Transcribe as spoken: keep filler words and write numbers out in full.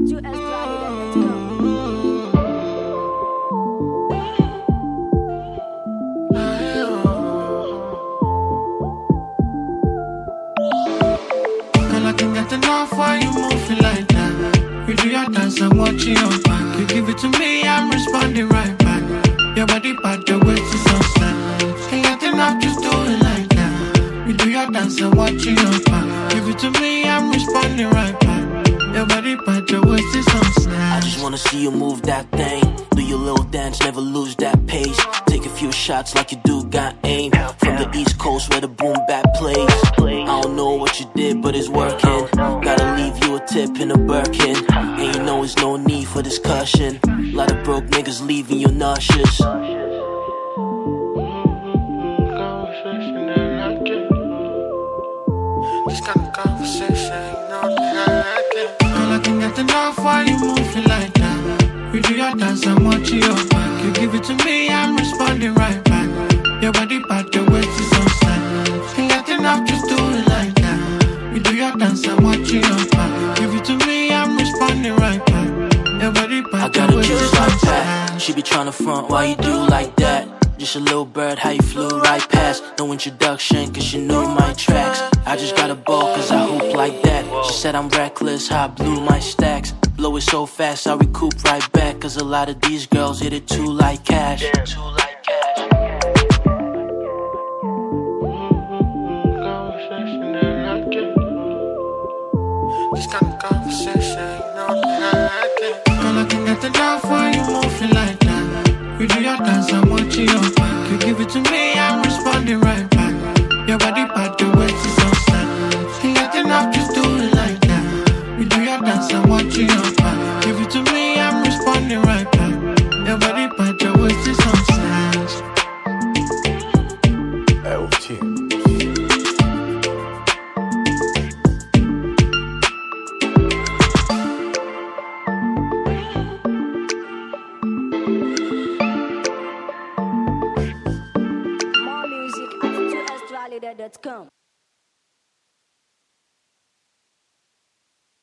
Ju S Drive, let's go. Girl, I can get enough why you moving like that. You do your dance, I'm watching your back. You give it to me, I'm responding right back. Your body part, your waist is so sad. Can't get enough, just do it like that. You do your dance, I'm watching your back. Give it to me, I'm responding right back. Your body part, your waist is so sad. I just wanna see you move that thing. Do your little dance, never lose that pace. Take a few shots like you do got aim. From the East Coast where the boom bap plays. I don't know what you did, but it's working. Gotta leave you a tip in a Birkin. And you know there's no need for discussion. Lot of broke niggas leaving you nauseous. This kind of conversation, you know that I like it. Girl, I can get enough why you moving like that. You do your dance, I'm watching your back. You give it to me, I'm responding right back. Your body part, your waist is so sad. Can't get enough, just do it like that. You do your dance, I'm watching your back. Give it to me, I'm responding right back. Your body part, I got a your waist kiss is so like sad. that. She be tryna front, why you do like that? Just a little bird, how you flew right past. No introduction, cause she knew my tracks. I just got a ball, cause I hoop like that. She said I'm reckless, how I blew my stacks. Blow it so fast, I recoup right back. Cause a lot of these girls hit it too like cash. Too like